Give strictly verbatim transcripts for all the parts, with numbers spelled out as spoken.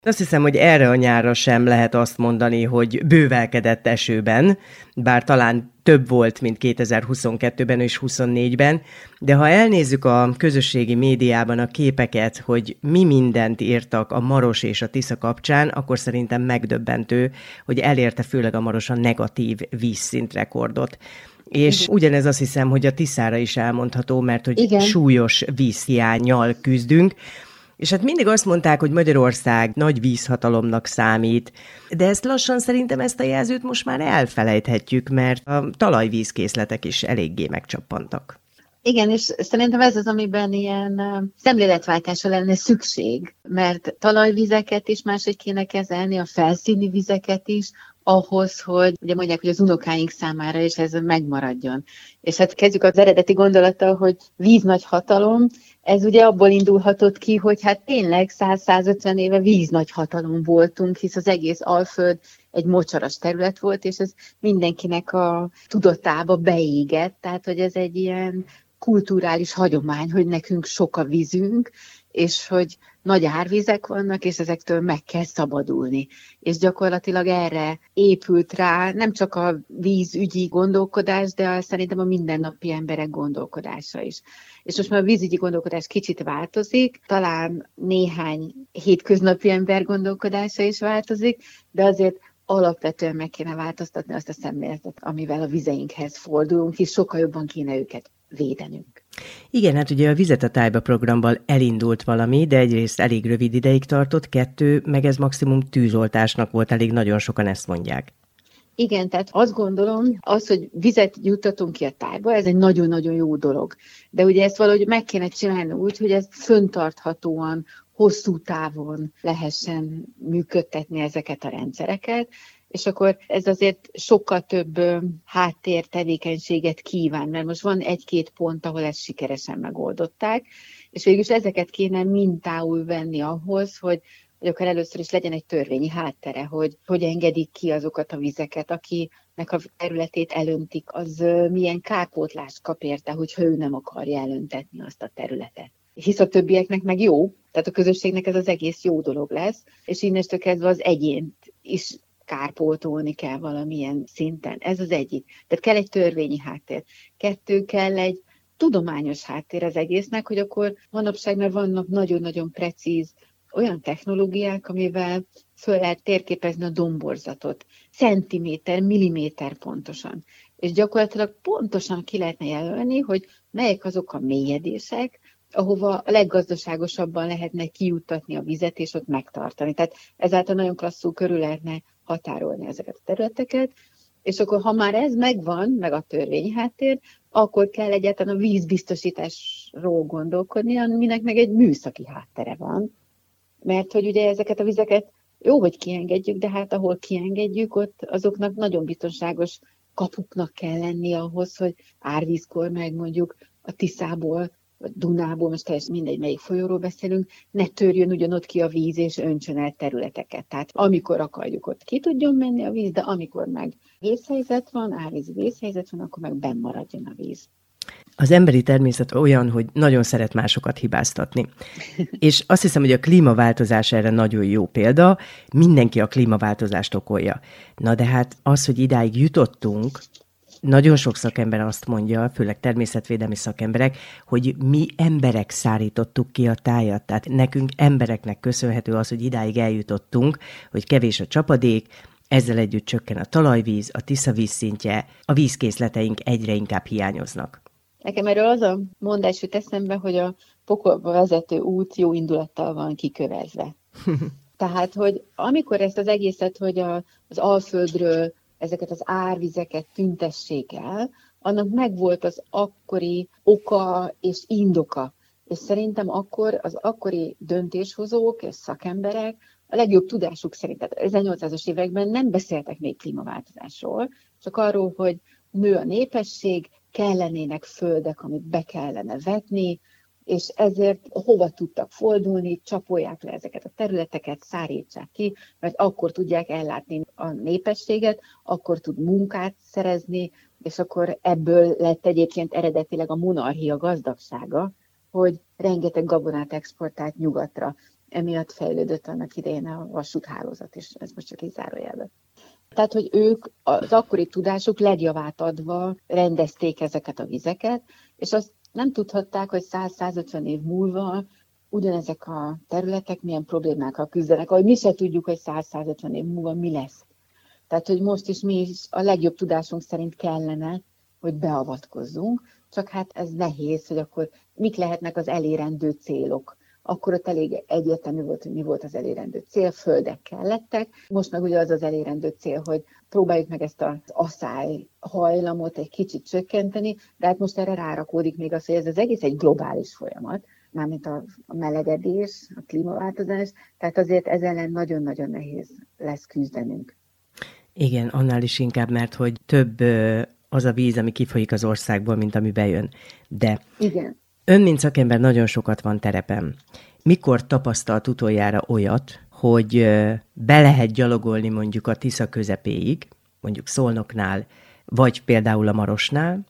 Azt hiszem, hogy erre a nyárra sem lehet azt mondani, hogy bővelkedett esőben, bár talán több volt, mint kétezer-huszonkettőben és huszonnégyben, de ha elnézzük a közösségi médiában a képeket, hogy mi mindent írtak a Maros és a Tisza kapcsán, akkor szerintem megdöbbentő, hogy elérte főleg a Maros a negatív vízszintrekordot. És Igen. ugyanez azt hiszem, hogy a Tiszára is elmondható, mert hogy Igen. súlyos vízhiánnyal küzdünk. És hát mindig azt mondták, hogy Magyarország nagy vízhatalomnak számít, de ezt lassan szerintem ezt a jelzőt most már elfelejthetjük, mert a talajvízkészletek is eléggé megcsappantak. Igen, és szerintem ez az, amiben ilyen szemléletváltásra lenne szükség, mert talajvizeket is máshogy kéne kezelni, a felszíni vizeket is, ahhoz, hogy ugye mondják, hogy az unokáink számára is ez megmaradjon. És hát kezdjük az eredeti gondolattal, hogy víz nagy hatalom, ez ugye abból indulhatott ki, hogy hát tényleg száz-százötven éve víz nagy hatalom voltunk, hisz az egész Alföld egy mocsaras terület volt, és ez mindenkinek a tudatába beégett, tehát hogy ez egy ilyen kulturális hagyomány, hogy nekünk sok a vízünk, és hogy nagy árvizek vannak, és ezektől meg kell szabadulni. És gyakorlatilag erre épült rá nem csak a vízügyi gondolkodás, de a, szerintem a mindennapi emberek gondolkodása is. És most már a vízügyi gondolkodás kicsit változik, talán néhány hétköznapi ember gondolkodása is változik, de azért alapvetően meg kéne változtatni azt a szemléletet, amivel a vizeinkhez fordulunk, és sokkal jobban kéne őket védenünk. Igen, hát ugye a Vizet a tájba programban elindult valami, de egyrészt elég rövid ideig tartott, kettő, meg ez maximum tűzoltásnak volt, elég nagyon sokan ezt mondják. Igen, tehát azt gondolom, az, hogy vizet juttatunk ki a tájba, ez egy nagyon-nagyon jó dolog. De ugye ezt valahogy meg kéne csinálni úgy, hogy ez föntarthatóan, hosszú távon lehessen működtetni ezeket a rendszereket, és akkor ez azért sokkal több háttér tevékenységet kíván, mert most van egy-két pont, ahol ezt sikeresen megoldották, és végülis ezeket kéne mintául venni ahhoz, hogy hogy akár először is legyen egy törvényi háttere, hogy hogy engedik ki azokat a vizeket, akinek a területét elöntik, az milyen kárpótlást kap érte, hogyha ő nem akarja elöntetni azt a területet. Hisz a többieknek meg jó, tehát a közösségnek ez az egész jó dolog lesz, és innestől kezdve az egyént is kárpótolni kell valamilyen szinten. Ez az egyik. Tehát kell egy törvényi háttér. Kettő, kell egy tudományos háttér az egésznek, hogy akkor manapság már vannak nagyon-nagyon precíz olyan technológiák, amivel föl lehet térképezni a domborzatot. Centiméter, milliméter pontosan. És gyakorlatilag pontosan ki lehetne jelölni, hogy melyek azok a mélyedések, ahova a leggazdaságosabban lehetne kijuttatni a vizet, és ott megtartani. Tehát ezáltal nagyon klasszul körül lehetne határolni ezeket a területeket, és akkor ha már ez megvan, meg a törvényi háttér, akkor kell egyáltalán a vízbiztosításról gondolkodni, aminek meg egy műszaki háttere van. Mert hogy ugye ezeket a vizeket jó, hogy kiengedjük, de hát ahol kiengedjük, ott azoknak nagyon biztonságos kapuknak kell lenni ahhoz, hogy árvízkor meg mondjuk a Tiszából, vagy Dunából, most teljesen mindegy, melyik folyóról beszélünk, ne törjön ugyanott ki a víz, és öntsön el területeket. Tehát amikor akarjuk, ott ki tudjon menni a víz, de amikor meg vészhelyzet van, árvízi vészhelyzet van, akkor meg benn maradjon a víz. Az emberi természet olyan, hogy nagyon szeret másokat hibáztatni. És azt hiszem, hogy a klímaváltozás erre nagyon jó példa, mindenki a klímaváltozást okolja. Na de hát az, hogy idáig jutottunk, nagyon sok szakember azt mondja, főleg természetvédelmi szakemberek, hogy mi emberek szárítottuk ki a tájat. Tehát nekünk embereknek köszönhető az, hogy idáig eljutottunk, hogy kevés a csapadék, ezzel együtt csökken a talajvíz, a Tisza vízszintje, a vízkészleteink egyre inkább hiányoznak. Nekem erről az a mondás jut eszembe, hogy a pokolba vezető út jó indulattal van kikövezve. Tehát, hogy amikor ezt az egészet, hogy a, az Alföldről ezeket az árvizeket tüntessék el, annak megvolt az akkori oka és indoka. És szerintem akkor az akkori döntéshozók és szakemberek a legjobb tudásuk szerint, tehát ezernyolcszázas években nem beszéltek még klímaváltozásról, csak arról, hogy nő a népesség, kellenének földek, amit be kellene vetni, és ezért hova tudtak fordulni, csapolják le ezeket a területeket, szárítsák ki, mert akkor tudják ellátni a népességet, akkor tud munkát szerezni, és akkor ebből lett egyébként eredetileg a monarchia gazdagsága, hogy rengeteg gabonát exportált nyugatra. emiatt fejlődött annak idején a vasúthálózat is, ez most csak így zárójelben. Tehát, hogy ők az akkori tudásuk legjavát adva rendezték ezeket a vizeket, és azt nem tudhatták, hogy száz-százötven év múlva ugyanezek a területek milyen problémákkal küzdenek, ahogy mi se tudjuk, hogy száz-százötven év múlva mi lesz. Tehát, hogy most is mi is a legjobb tudásunk szerint kellene, hogy beavatkozzunk, csak hát ez nehéz, hogy akkor mik lehetnek az elérendő célok. Akkor ott elég egyértelmű volt, hogy mi volt az elérendő cél, földek kellettek. Most meg ugye az az elérendő cél, hogy próbáljuk meg ezt az asszály hajlamot egy kicsit csökkenteni, de hát most erre rárakódik még az, hogy ez az egész egy globális folyamat, mármint a melegedés, a klímaváltozás, tehát azért ez ellen nagyon-nagyon nehéz lesz küzdenünk. Igen, annál is inkább, mert hogy több az a víz, ami kifolyik az országból, mint ami bejön. De igen. Ön, mint szakember, nagyon sokat van terepen. Mikor tapasztalt utoljára olyat, hogy be lehet gyalogolni mondjuk a Tisza közepéig, mondjuk Szolnoknál, vagy például a Marosnál,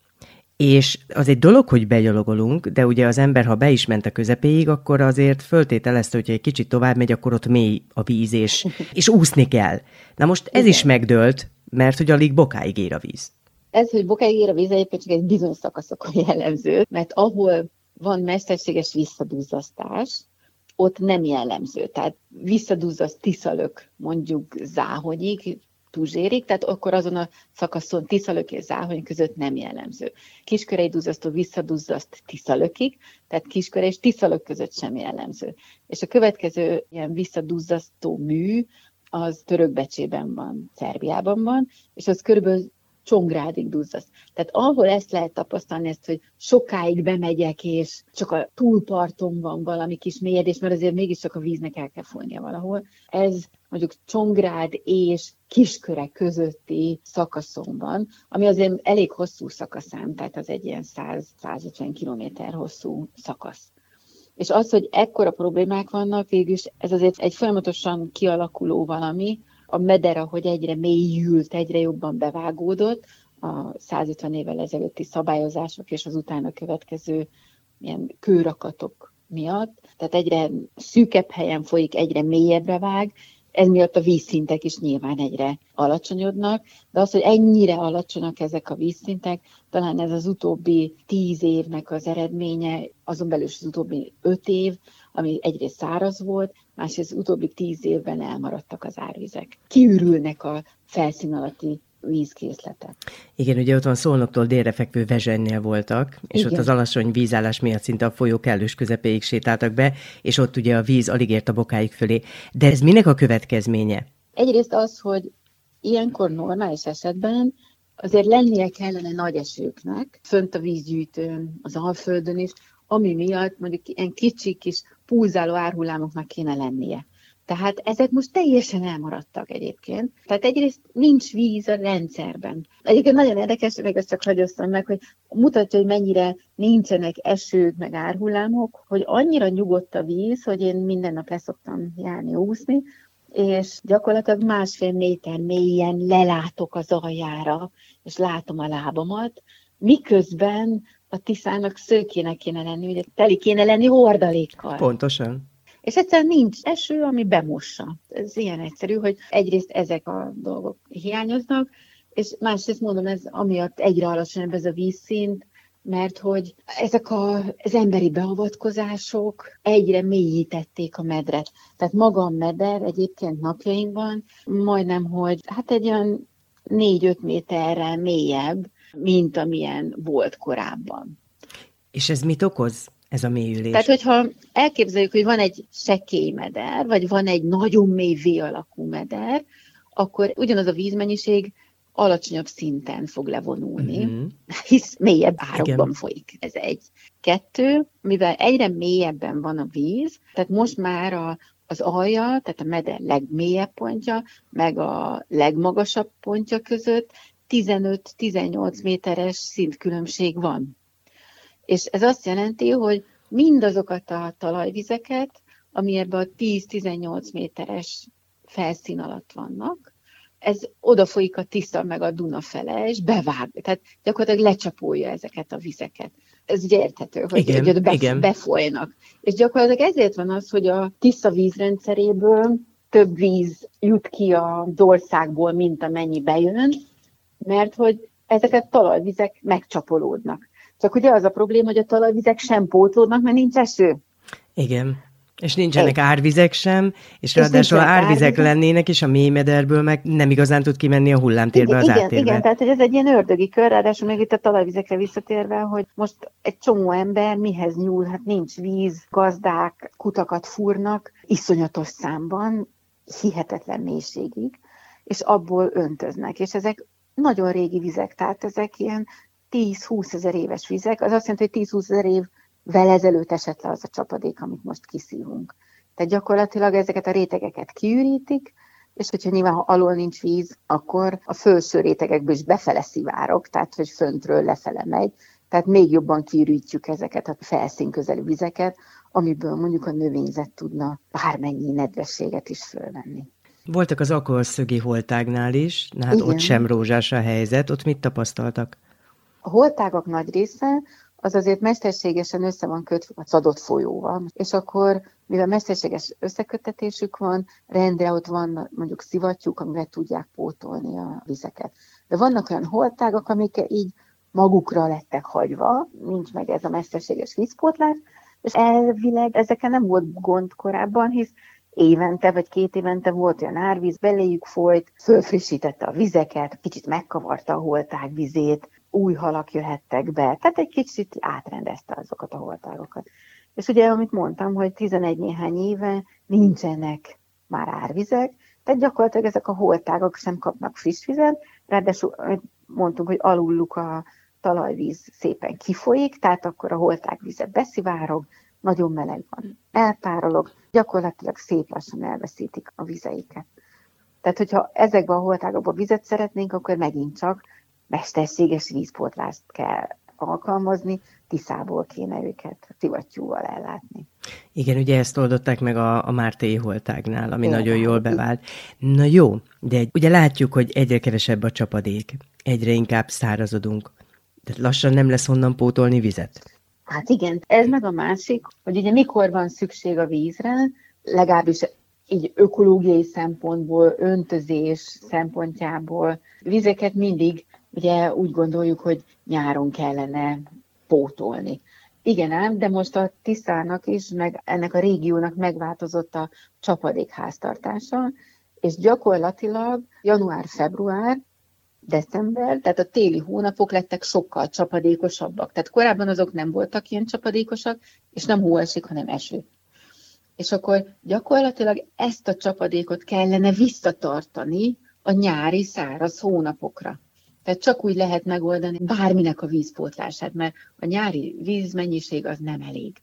és az egy dolog, hogy begyalogolunk, de ugye az ember, ha be is ment a közepéig, akkor azért föltételezte, hogyha egy kicsit tovább megy, akkor ott mély a víz, és, és úszni kell. Na most ez igen. is megdőlt, mert hogy alig bokáig ér a víz. Ez, hogy bokáig ér a víz, egyébként csak egy bizonyos szakaszokon jellemző, mert ahol van mesterséges visszaduzzasztás, ott nem jellemző. Tehát visszaduzzaszt Tiszalök mondjuk Záhonyig, Tuzsérig, tehát akkor azon a szakaszon Tiszalök és Záhony között nem jellemző. Kiskörei duzzasztó visszaduzzaszt Tiszalökig, tehát Kiskörei és Tiszalök között sem jellemző. És a következő ilyen visszaduzzasztó mű az Törökbecsében van, Szerbiában van, és az körülbelül Csongrádig duzzaszt. Tehát ahol ezt lehet tapasztalni, ezt, hogy sokáig bemegyek, és csak a túlparton van valami kis mélyedés, mert azért mégiscsak a víznek el kell folynia valahol. Ez mondjuk Csongrád és Kisköre közötti szakaszon van, ami azért elég hosszú szakaszám, tehát az egy ilyen száz-százötven kilométer hosszú szakasz. És az, hogy ekkora problémák vannak, végülis ez azért egy folyamatosan kialakuló valami, a meder, ahogy egyre mélyült, egyre jobban bevágódott, a százötven évvel ezelőtti szabályozások és az utána következő ilyen kőrakatok miatt. Tehát egyre szűkebb helyen folyik, egyre mélyebbre vág, ez miatt a vízszintek is nyilván egyre alacsonyodnak, de az, hogy ennyire alacsonyak ezek a vízszintek, talán ez az utóbbi tíz évnek az eredménye, azon belül is az utóbbi öt év, ami egyrészt száraz volt, másrészt az utóbbi tíz évben elmaradtak az árvizek. Kiürülnek a felszín alatti vízkészletek. Igen, ugye ott van Szolnoktól délre fekvő Vezsenynél voltak, és igen. Ott az alacsony vízállás miatt szinte a folyó kellős közepéig sétáltak be, és ott ugye a víz alig ért a bokáig fölé. De ez minek a következménye? Egyrészt az, hogy ilyenkor normális esetben azért lennie kellene nagy esőknek, fönt a vízgyűjtőn, az Alföldön is, ami miatt mondjuk ilyen kicsi kis pulzáló árhullámoknak kéne lennie. Tehát ezek most teljesen elmaradtak egyébként. Tehát egyrészt nincs víz a rendszerben. Egyébként nagyon érdekes, meg ezt csak hagyosztam meg, hogy mutatja, hogy mennyire nincsenek esők, meg árhullámok, hogy annyira nyugodt a víz, hogy én minden nap leszoktam járni, úszni, és gyakorlatilag másfél méter mélyen lelátok az aljára, és látom a lábamat, miközben a Tiszának szőkének kéne lenni, ugye teli kéne lenni hordalékkal. Pontosan. És egyszerűen nincs eső, ami bemossa. Ez ilyen egyszerű, hogy egyrészt ezek a dolgok hiányoznak, és másrészt mondom, ez amiatt egyre alacsonyabb ez a vízszint, mert hogy ezek a, az emberi beavatkozások egyre mélyítették a medret. Tehát maga a meder egyébként napjainkban majdnem, hogy hát egy olyan négy-öt méterrel mélyebb, mint amilyen volt korábban. És ez mit okoz, ez a mélyülés? Tehát, hogyha elképzeljük, hogy van egy sekély meder, vagy van egy nagyon mély V-alakú meder, akkor ugyanaz a vízmennyiség alacsonyabb szinten fog levonulni, mm-hmm. hisz mélyebb árokban Igen. folyik. Ez egy. Kettő, mivel egyre mélyebben van a víz, tehát most már a, az alja, tehát a meder legmélyebb pontja, meg a legmagasabb pontja között tizenöt-tizennyolc méteres szintkülönbség van. És ez azt jelenti, hogy mindazokat a talajvizeket, ami ebben a tíz-tizennyolc méteres felszín alatt vannak, ez odafolyik a Tisza meg a Duna fele, és bevág, tehát gyakorlatilag lecsapolja ezeket a vizeket. ez ugye érthető, hogy, igen, hogy bef- igen. befolynak. És gyakorlatilag ezért van az, hogy a Tisza vízrendszeréből több víz jut ki az országból, mint amennyi bejön, mert hogy ezeket talajvizek megcsapolódnak. Csak ugye az a probléma, hogy a talajvizek sem pótlódnak, mert nincs eső. Igen. És nincsenek Egy. árvizek sem, és, és nincsenek ráadásul árvizek árvizek. lennének, és a mélymederből meg nem igazán tud kimenni a hullámtérbe az Igen, áttérbe. igen, tehát hogy ez egy ilyen ördögi kör, ráadásul még itt a talajvizekre visszatérve, hogy most egy csomó ember mihez nyúl, hát nincs víz, gazdák, kutakat fúrnak, iszonyatos számban, hihetetlen mélységig, és abból öntöznek, és ezek nagyon régi vizek, tehát ezek ilyen tíz-húsz ezer éves vizek, az azt jelenti, hogy tíz-húsz ezer évvel ezelőtt esett le az a csapadék, amit most kiszívunk. Tehát gyakorlatilag ezeket a rétegeket kiürítik, és hogyha nyilván, ha alól nincs víz, akkor a felső rétegekből is befele szivárog, tehát hogy föntről lefele megy, tehát még jobban kiürítjük ezeket a felszínközeli vizeket, amiből mondjuk a növényzet tudna bármennyi nedvességet is fölvenni. Voltak az Akolszögi holtágnál is, na hát igen. Ott sem rózsás a helyzet, ott mit tapasztaltak? A holtágak nagy része az azért mesterségesen össze van kötve a Cadott folyóval, és akkor, mivel mesterséges összeköttetésük van, rendre ott van mondjuk szivattyúk, amivel tudják pótolni a vizeket. De vannak olyan holtágak, amik így magukra lettek hagyva, nincs meg ez a mesterséges vízpótlás, és elvileg ezeken nem volt gond korábban, hisz évente vagy két évente volt olyan árvíz, beléjük folyt, fölfrissítette a vizeket, kicsit megkavarta a holtág vizét, új halak jöhettek be, tehát egy kicsit átrendezte azokat a holtágokat. És ugye, amit mondtam, hogy tizenegy néhány éve nincsenek már árvizek, tehát gyakorlatilag ezek a holtágok sem kapnak friss vizet, ráadásul mondtuk, hogy aluluk a talajvíz szépen kifolyik, tehát akkor a holtágvize beszivárog, nagyon meleg van, eltárolog, gyakorlatilag szép lassan elveszítik a vizeiket. Tehát, hogyha ezekben a holtágokban vizet szeretnénk, akkor megint csak mesterséges vízpótlást kell alkalmazni, Tiszából kéne őket szivattyúval ellátni. Igen, ugye ezt oldották meg a, a Mártéi holtágnál, ami Igen, nagyon jól bevált. Na jó, de ugye látjuk, hogy egyre kevesebb a csapadék, egyre inkább szárazodunk. Tehát lassan nem lesz honnan pótolni vizet. Hát igen, ez meg a másik, hogy ugye mikor van szükség a vízre, legalábbis így ökológiai szempontból, öntözés szempontjából vizeket mindig ugye úgy gondoljuk, hogy nyáron kellene pótolni. Igen ám, de most a Tiszának is, meg ennek a régiónak megváltozott a csapadékháztartása, és gyakorlatilag január-február, december, tehát a téli hónapok lettek sokkal csapadékosabbak. Tehát korábban azok nem voltak ilyen csapadékosak, és nem hó esik, hanem eső. És akkor gyakorlatilag ezt a csapadékot kellene visszatartani a nyári száraz hónapokra. Tehát csak úgy lehet megoldani bárminek a vízpótlását, mert a nyári vízmennyiség az nem elég.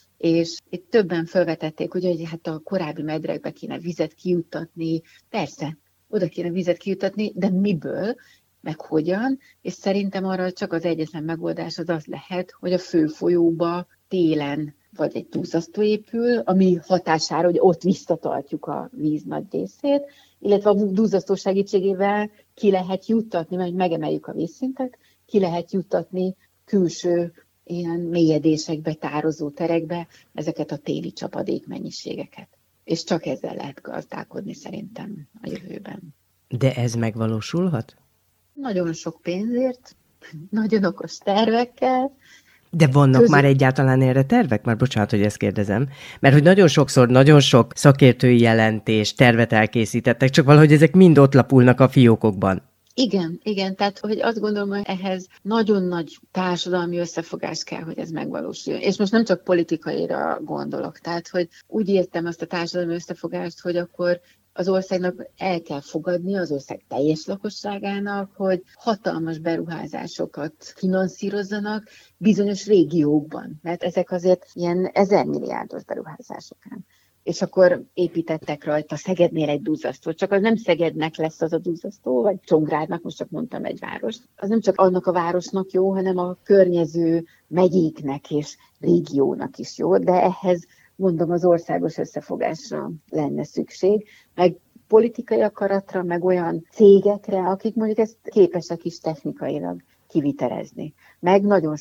És itt többen felvetették, ugye, hogy hát a korábbi medrekbe kéne vizet kijuttatni, persze, oda kéne vizet kijuttatni, de miből, meg hogyan, és szerintem arra csak az egyetlen megoldás az az lehet, hogy a főfolyóba télen vagy egy duzzasztó épül, ami hatására, hogy ott visszatartjuk a víz nagy részét, illetve a duzzasztó segítségével ki lehet juttatni, mert megemeljük a vízszintet, ki lehet juttatni külső ilyen mélyedésekbe, tározó terekbe ezeket a téli csapadék mennyiségeket. És csak ezzel lehet gazdálkodni szerintem a jövőben. De ez megvalósulhat? Nagyon sok pénzért, nagyon okos tervekkel. De vannak Közül... már egyáltalán erre tervek? Már bocsánat, hogy ezt kérdezem. Mert hogy nagyon sokszor, nagyon sok szakértői jelentés, tervet elkészítettek, csak valahogy ezek mind ott lapulnak a fiókokban. Igen, igen, tehát hogy azt gondolom, hogy ehhez nagyon nagy társadalmi összefogás kell, hogy ez megvalósuljon. És most nem csak politikaira gondolok, tehát hogy úgy értem azt a társadalmi összefogást, hogy akkor az országnak el kell fogadni, az ország teljes lakosságának, hogy hatalmas beruházásokat finanszírozzanak bizonyos régiókban, mert ezek azért ilyen ezermilliárdos beruházások. És akkor építettek rajta Szegednél egy duzzasztót, csak az nem Szegednek lesz az a duzzasztó, vagy Csongrádnak, most csak mondtam egy város. Az nem csak annak a városnak jó, hanem a környező megyéknek és régiónak is jó, de ehhez mondom, az országos összefogásra lenne szükség, meg politikai akaratra, meg olyan cégekre, akik mondjuk ezt képesek is technikailag kivitelezni. Meg nagyon sok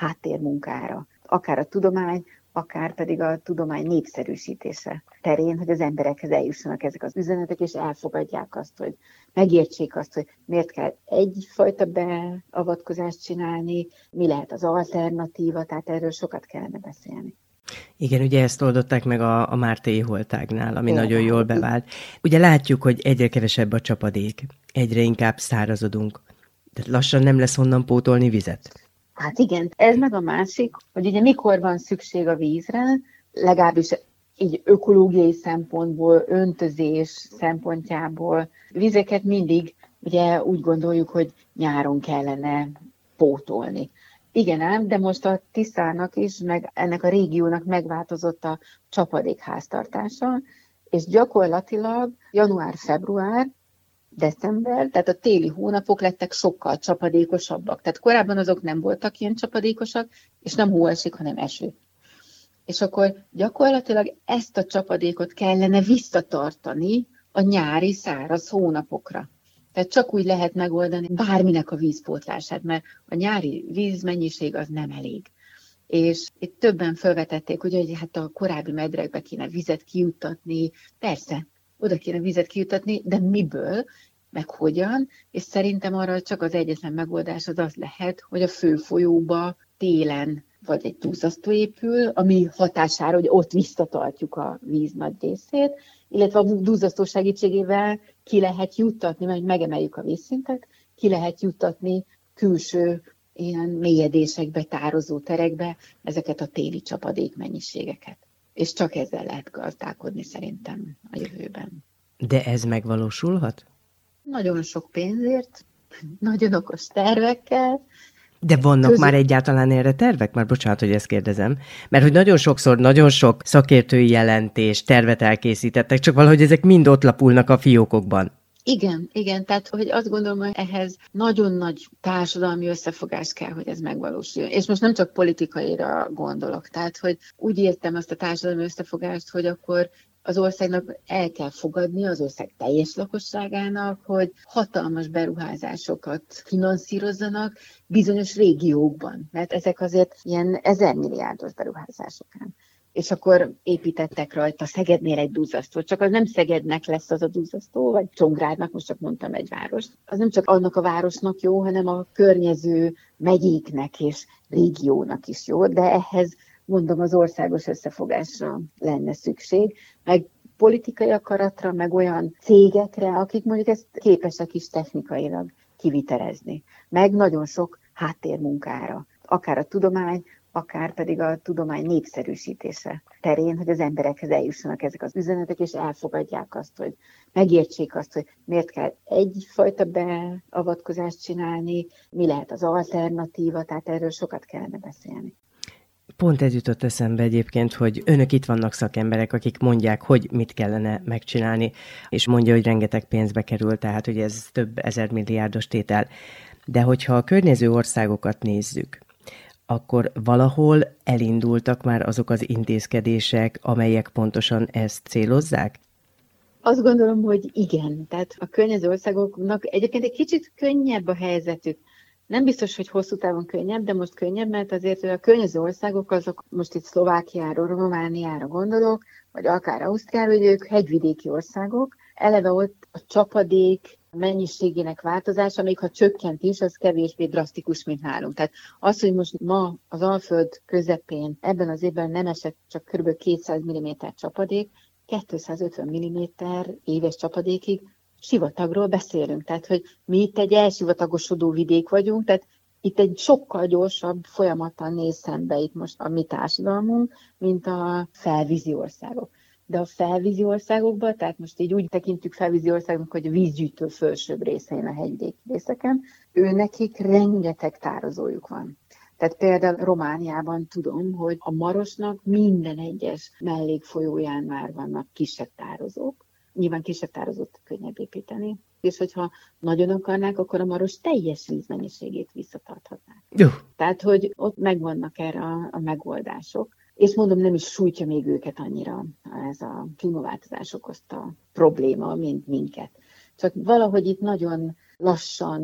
háttérmunkára, akár a tudomány, akár pedig a tudomány népszerűsítése terén, hogy az emberekhez eljussanak ezek az üzenetek, és elfogadják azt, hogy megértsék azt, hogy miért kell egyfajta beavatkozást csinálni, mi lehet az alternatíva, tehát erről sokat kellene beszélni. Igen, ugye ezt oldották meg a, a Mártéi holtágnál, ami Például. Nagyon jól bevált. Ugye látjuk, hogy egyre kevesebb a csapadék, egyre inkább szárazodunk. Tehát lassan nem lesz honnan pótolni vizet. Hát igen, ez meg a másik, hogy ugye mikor van szükség a vízre, legalábbis így ökológiai szempontból, öntözés szempontjából. Vizeket mindig ugye úgy gondoljuk, hogy nyáron kellene pótolni. Igen ám, de most a Tiszának is, meg ennek a régiónak megváltozott a csapadékháztartása, és gyakorlatilag január-február, december, tehát a téli hónapok lettek sokkal csapadékosabbak. Tehát korábban azok nem voltak ilyen csapadékosak, és nem hó esik, hanem eső. És akkor gyakorlatilag ezt a csapadékot kellene visszatartani a nyári száraz hónapokra. Tehát csak úgy lehet megoldani bárminek a vízpótlását, mert a nyári vízmennyiség az nem elég. És itt többen felvetették, ugye, hogy hát a korábbi medrekbe kéne vizet kijuttatni, persze, oda kéne vizet kijuttatni, de miből, meg hogyan, és szerintem arra csak az egyetlen megoldás az az lehet, hogy a főfolyóba télen vagy egy duzzasztó épül, ami hatására, hogy ott visszatartjuk a víz nagy részét, illetve a duzzasztó segítségével ki lehet juttatni, mert megemeljük a vízszintet, ki lehet juttatni külső ilyen mélyedésekbe, tározó terekbe ezeket a téli csapadék mennyiségeket. És csak ezzel lehet gazdálkodni szerintem a jövőben. De ez megvalósulhat? Nagyon sok pénzért, nagyon okos tervekkel. De vannak Közül... már egyáltalán erre tervek? Már bocsánat, hogy ezt kérdezem. Mert hogy nagyon sokszor, nagyon sok szakértői jelentés, tervet elkészítettek, csak valahogy ezek mind ott lapulnak a fiókokban. Igen, igen, tehát hogy azt gondolom, hogy ehhez nagyon nagy társadalmi összefogás kell, hogy ez megvalósuljon. És most nem csak politikaira gondolok, tehát hogy úgy értem azt a társadalmi összefogást, hogy akkor az országnak el kell fogadni, az ország teljes lakosságának, hogy hatalmas beruházásokat finanszírozzanak bizonyos régiókban, mert ezek azért ilyen ezermilliárdos beruházások. És akkor építettek rajta Szegednél egy duzzasztót, csak az nem Szegednek lesz az a duzzasztó, vagy Csongrádnak, most csak mondtam egy várost. Az nem csak annak a városnak jó, hanem a környező megyéknek és régiónak is jó, de ehhez mondom, az országos összefogásra lenne szükség, meg politikai akaratra, meg olyan cégekre, akik mondjuk ezt képesek is technikailag kivitelezni, meg nagyon sok háttérmunkára, akár a tudomány, akár pedig a tudomány népszerűsítése terén, hogy az emberekhez eljussanak ezek az üzenetek, és elfogadják azt, hogy megértsék azt, hogy miért kell egyfajta beavatkozást csinálni, mi lehet az alternatíva, tehát erről sokat kellene beszélni. Pont ez jutott eszembe egyébként, hogy önök itt vannak szakemberek, akik mondják, hogy mit kellene megcsinálni, és mondja, hogy rengeteg pénzbe kerül, tehát hogy ez több ezer milliárdos tétel. De hogyha a környező országokat nézzük, akkor valahol elindultak már azok az intézkedések, amelyek pontosan ezt célozzák? Azt gondolom, hogy igen. Tehát a környező országoknak egyébként egy kicsit könnyebb a helyzetük. Nem biztos, hogy hosszú távon könnyebb, de most könnyebb, mert azért a környező országok, azok most itt Szlovákiára, Romániára gondolok, vagy akár Ausztriára, hogy ők hegyvidéki országok. Eleve ott a csapadék mennyiségének változása, még ha csökkent is, az kevésbé drasztikus, mint nálunk. Tehát az, hogy most ma az Alföld közepén ebben az évben nem esett csak kb. kétszáz milliméter csapadék, kétszázötven milliméter éves csapadékig sivatagról beszélünk. Tehát, hogy mi itt egy elsivatagosodó vidék vagyunk, tehát itt egy sokkal gyorsabb folyamattal néz szembe itt most a mi társadalmunk, mint a felvízi országok. De a felvízi országokban, tehát most így úgy tekintjük felvízi országoknak, hogy a vízgyűjtő fölsőbb részein, a hegyvidéki részeken, ő nekik rengeteg tározójuk van. Tehát például Romániában tudom, hogy a Marosnak minden egyes mellékfolyóján már vannak kisebb tározók. Nyilván kisebb tározót könnyebb építeni, és hogyha nagyon akarnák, akkor a Maros teljes vízmennyiségét visszatarthatnák. Jó. Tehát, hogy ott megvannak erre a, a megoldások. És mondom, nem is sújtja még őket annyira ez a klímaváltozás okozta probléma, mint minket. Csak valahogy itt nagyon lassan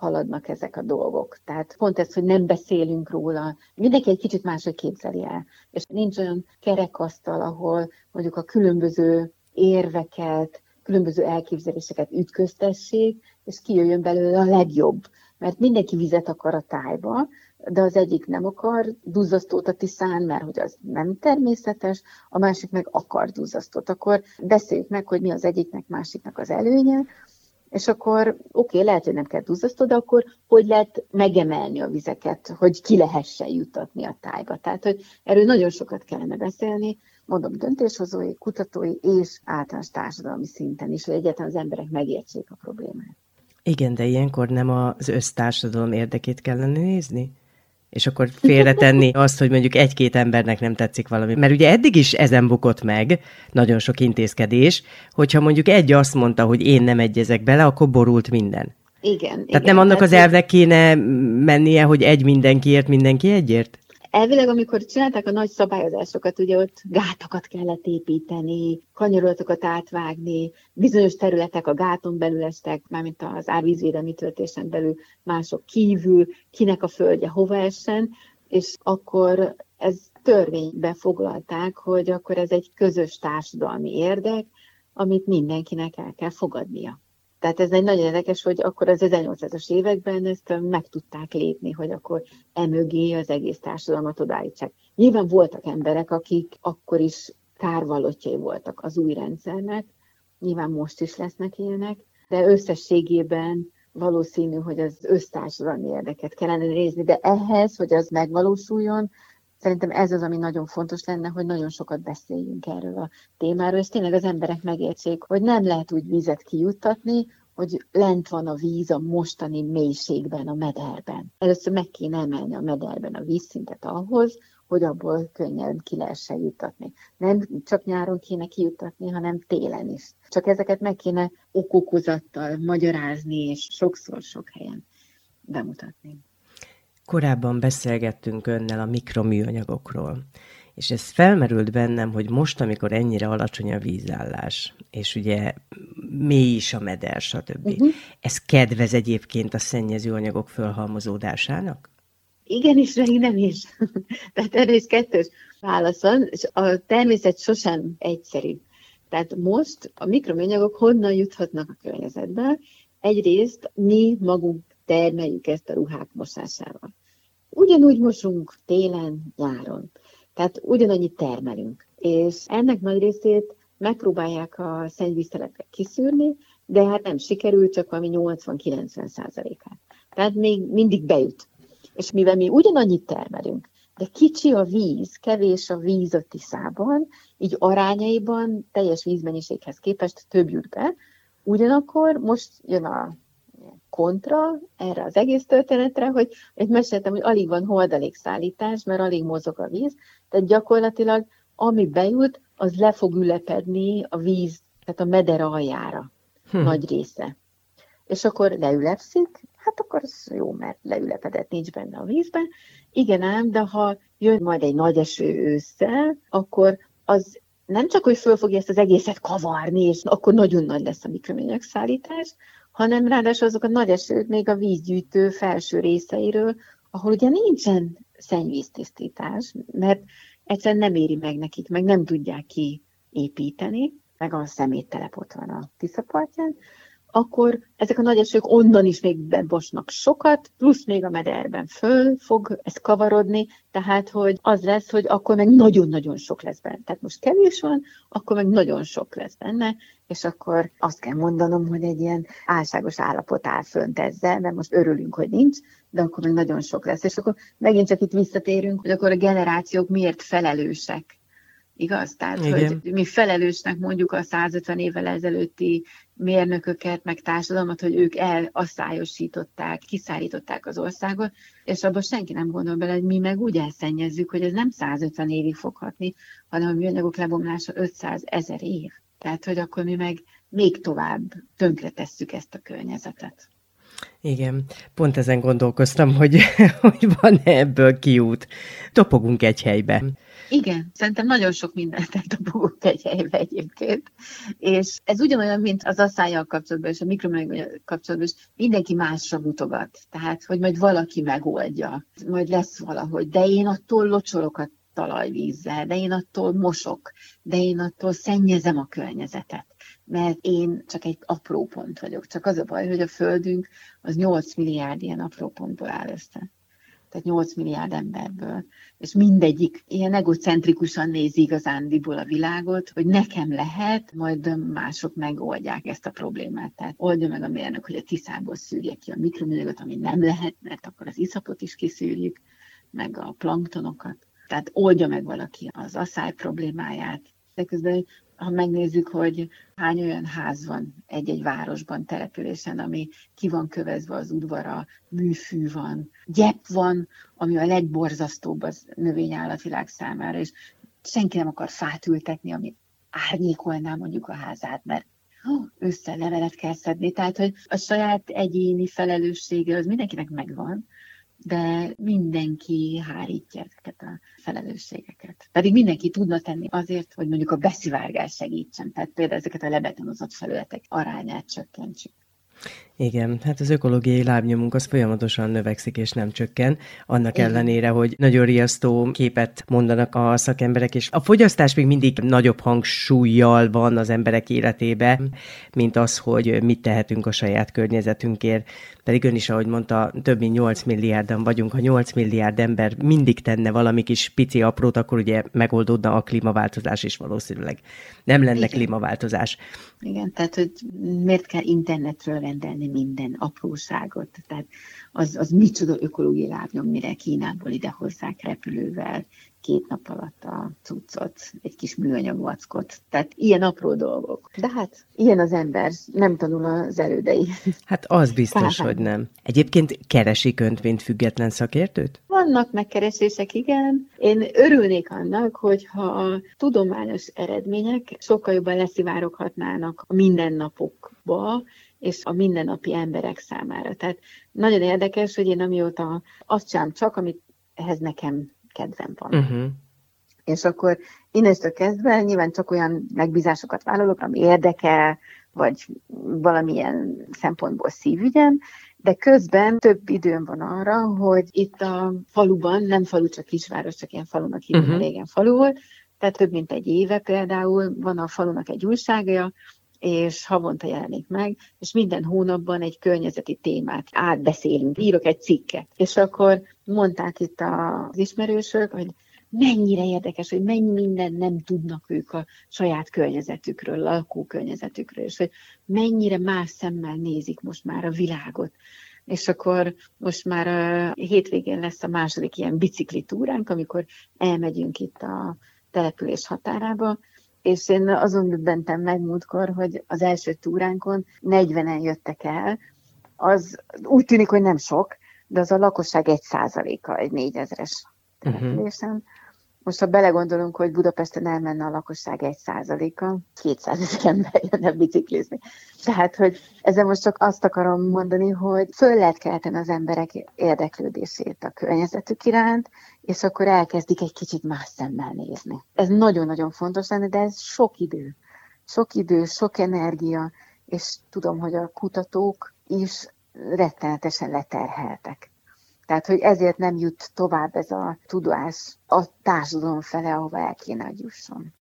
haladnak ezek a dolgok. Tehát pont ez, hogy nem beszélünk róla, mindenki egy kicsit máshogy képzeli el. És nincs olyan kerekasztal, ahol mondjuk a különböző érveket, különböző elképzeléseket ütköztessék, és kijöjjön belőle a legjobb. Mert mindenki vizet akar a tájba, de az egyik nem akar duzzasztót a tiszán, mert hogy az nem természetes, a másik meg akar duzzasztót. Akkor beszéljük meg, hogy mi az egyiknek, másiknak az előnye, és akkor oké, okay, lehet, hogy nem kell duzzasztó, de akkor hogy lehet megemelni a vizeket, hogy ki lehessen juttatni a tájba. Tehát, hogy erről nagyon sokat kellene beszélni, mondom, döntéshozói, kutatói és általános társadalmi szinten is, hogy egyáltalán az emberek megértsék a problémát. Igen, de ilyenkor nem az össztársadalom érdekét kellene nézni? És akkor félretenni azt, hogy mondjuk egy-két embernek nem tetszik valami. Mert ugye eddig is ezen bukott meg nagyon sok intézkedés, hogyha mondjuk egy azt mondta, hogy én nem egyezek bele, akkor borult minden. Igen. Tehát igen, nem annak tehát az elvnek kéne mennie, hogy egy mindenkiért, mindenki egyért? Elvileg, amikor csinálták a nagy szabályozásokat, ugye ott gátakat kellett építeni, kanyarolatokat átvágni, bizonyos területek a gáton belül estek, mármint az árvízvédelmi töltésen belül, mások kívül, kinek a földje hova essen, és akkor ez törvénybe foglalták, hogy akkor ez egy közös társadalmi érdek, amit mindenkinek el kell fogadnia. Tehát ez egy nagyon érdekes, hogy akkor az ezernyolcszázas években ezt meg tudták lépni, hogy akkor emögé az egész társadalmat odaállítsák. Nyilván voltak emberek, akik akkor is kárvallottjai voltak az új rendszernek, nyilván most is lesznek ilyenek, de összességében valószínű, hogy az össztársadalmi érdeket kellene nézni, de ehhez, hogy az megvalósuljon, szerintem ez az, ami nagyon fontos lenne, hogy nagyon sokat beszéljünk erről a témáról, és tényleg az emberek megértsék, hogy nem lehet úgy vizet kijuttatni, hogy lent van a víz a mostani mélységben, a mederben. Először meg kéne emelni a mederben a vízszintet ahhoz, hogy abból könnyen ki lehessen juttatni. Nem csak nyáron kéne kijuttatni, hanem télen is. Csak ezeket meg kéne okokozattal magyarázni, és sokszor sok helyen bemutatni. Korábban beszélgettünk önnel a mikroműanyagokról, és ez felmerült bennem, hogy most, amikor ennyire alacsony a vízállás, és ugye mély is a meder, stb. Uh-huh. Ez kedvez egyébként a szennyező anyagok fölhalmozódásának? Igen is, meg nem is. Tehát erre is kettős válasz van, és a természet sosem egyszerű. Tehát most a mikroműanyagok honnan juthatnak a környezetbe? Egyrészt mi magunk termeljük ezt a ruhák mosásával. Ugyanúgy mosunk télen, nyáron. Tehát ugyanannyit termelünk. És ennek nagy részét megpróbálják a szennyvíztelepek kiszűrni, de hát nem sikerül, csak valami nyolcvan-kilencven százalékát. Tehát még mindig bejut. És mivel mi ugyanannyit termelünk, de kicsi a víz, kevés a víz a Tiszában, így arányaiban teljes vízmennyiséghez képest több jut be, ugyanakkor most jön a kontra erre az egész történetre, hogy egy meséltem, hogy alig van holdalékszállítás, mert alig mozog a víz, tehát gyakorlatilag ami bejut, az le fog ülepedni a víz, tehát a meder aljára hm. nagy része. És akkor leülepszik, hát akkor az jó, mert leülepedett, nincs benne a vízben. Igen ám, de ha jön majd egy nagy eső ősszel, akkor az nem csak, hogy föl fogja ezt az egészet kavarni, és akkor nagyon nagy lesz a mikroműanyag szállítás, hanem ráadásul azok a nagy esők még a vízgyűjtő felső részeiről, ahol ugye nincsen szennyvíztisztítás, mert egyszerűen nem éri meg nekik, meg nem tudják kiépíteni, meg a szeméttelep ott van a Tisza partján, akkor ezek a nagy esők onnan is még bebosnak sokat, plusz még a mederben föl fog ez kavarodni, tehát hogy az lesz, hogy akkor meg nagyon-nagyon sok lesz benne. Tehát most kevés van, akkor meg nagyon sok lesz benne, és akkor azt kell mondanom, hogy egy ilyen álságos állapot áll fönt ezzel, mert most örülünk, hogy nincs, de akkor meg nagyon sok lesz. És akkor megint csak itt visszatérünk, hogy akkor a generációk miért felelősek. Igaz? Tehát, igen. Hogy mi felelősnek mondjuk a százötven évvel ezelőtti mérnököket, meg társadalmat, hogy ők elasszályosították, kiszárították az országot, és abban senki nem gondol bele, hogy mi meg úgy elszennyezzük, hogy ez nem százötven évig fog hatni, hanem a műanyagok lebomlása ötszázezer év. Tehát, hogy akkor mi meg még tovább tönkretesszük ezt a környezetet. Igen, pont ezen gondolkoztam, hogy, hogy van ebből kiút. Topogunk egy helybe. Igen, szerintem nagyon sok mindent dobogunk egy helybe egyébként. És ez ugyanolyan, mint az asszályjal kapcsolatban és a mikromeleggel kapcsolatban, és mindenki másra mutogat. Tehát, hogy majd valaki megoldja, majd lesz valahogy, de én attól locsolok a talajvízzel, de én attól mosok, de én attól szennyezem a környezetet, mert én csak egy apró pont vagyok. Csak az a baj, hogy a Földünk az nyolc milliárd ilyen apró pontból áll össze. Tehát nyolc milliárd emberből, és mindegyik ilyen egocentrikusan nézi igazándiból a világot, hogy nekem lehet, majd mások megoldják ezt a problémát. Tehát oldja meg a mérnök, hogy a Tiszából szűrje ki a mikroműanyagot, ami nem lehet, mert akkor az iszapot is kiszűrjük, meg a planktonokat. Tehát oldja meg valaki az asszály problémáját. De közben, ha megnézzük, hogy hány olyan ház van egy-egy városban, településen, ami ki van kövezve az udvara, műfű van, gyep van, ami a legborzasztóbb az növényállatvilág számára, és senki nem akar fát ültetni, ami árnyékolná mondjuk a házát, mert össze levelet kell szedni. Tehát, hogy a saját egyéni felelőssége az mindenkinek megvan, de mindenki hárítja ezeket a felelősségeket. Pedig mindenki tudna tenni azért, hogy mondjuk a beszivárgás segítsen. Tehát például ezeket a lebetonozott felületek arányát csökkentsük. Igen, hát az ökológiai lábnyomunk az folyamatosan növekszik és nem csökken, annak Igen. ellenére, hogy nagyon riasztó képet mondanak a szakemberek, és a fogyasztás még mindig nagyobb hangsúlyjal van az emberek életébe, mint az, hogy mit tehetünk a saját környezetünkért. Pedig ön is, ahogy mondta, több mint nyolc milliárdan vagyunk. Ha nyolc milliárd ember mindig tenne valami kis pici aprót, akkor ugye megoldódna a klímaváltozás is valószínűleg. Nem lenne Igen. klímaváltozás. Igen, tehát hogy miért kell internetről rendelni minden apróságot? Tehát az, az micsoda ökológiai lábnyom, mire Kínából ide hozzák repülővel két nap alatt a cuccot, egy kis műanyag vackot. Tehát ilyen apró dolgok. De hát ilyen az ember, nem tanul az elődei. Hát az biztos, Kár. hogy nem. Egyébként keresik önt, mint független szakértőt? Vannak megkeresések, igen. Én örülnék annak, hogyha a tudományos eredmények sokkal jobban leszivároghatnának a mindennapokba, és a mindennapi emberek számára. Tehát nagyon érdekes, hogy én amióta azt csinálom csak, amit ehhez nekem kedvem van. Uh-huh. És akkor innentől kezdve nyilván csak olyan megbízásokat vállalok, ami érdekel, vagy valamilyen szempontból szívügyem, de közben több időm van arra, hogy itt a faluban, nem falu, csak kisváros, csak ilyen falunak hívjuk, uh-huh. régen falu volt, tehát több mint egy éve például van a falunak egy újsága, és havonta jelenik meg, és minden hónapban egy környezeti témát átbeszélünk, írok egy cikket. És akkor mondták itt az ismerősök, hogy mennyire érdekes, hogy mennyi mindent nem tudnak ők a saját környezetükről, a lakókörnyezetükről, és hogy mennyire más szemmel nézik most már a világot. És akkor most már a hétvégén lesz a második ilyen biciklitúránk, amikor elmegyünk itt a település határába, és én azon döbbentem meg múltkor, hogy az első túránkon negyvenen jöttek el. Az úgy tűnik, hogy nem sok, de az a lakosság egy százaléka egy négyezres településen. Uh-huh. Most ha belegondolunk, hogy Budapesten elmenne a lakosság egy százaléka, kétszázezer ember jönne biciklizni. Tehát, hogy ezzel most csak azt akarom mondani, hogy föl lehet kelteni az emberek érdeklődését a környezetük iránt, és akkor elkezdik egy kicsit más szemmel nézni. Ez nagyon-nagyon fontos lenne, de ez sok idő. Sok idő, sok energia, és tudom, hogy a kutatók is rettenetesen leterheltek. Tehát, hogy ezért nem jut tovább ez a tudás a társadalom fele, ahova el kéne, hogy jusson.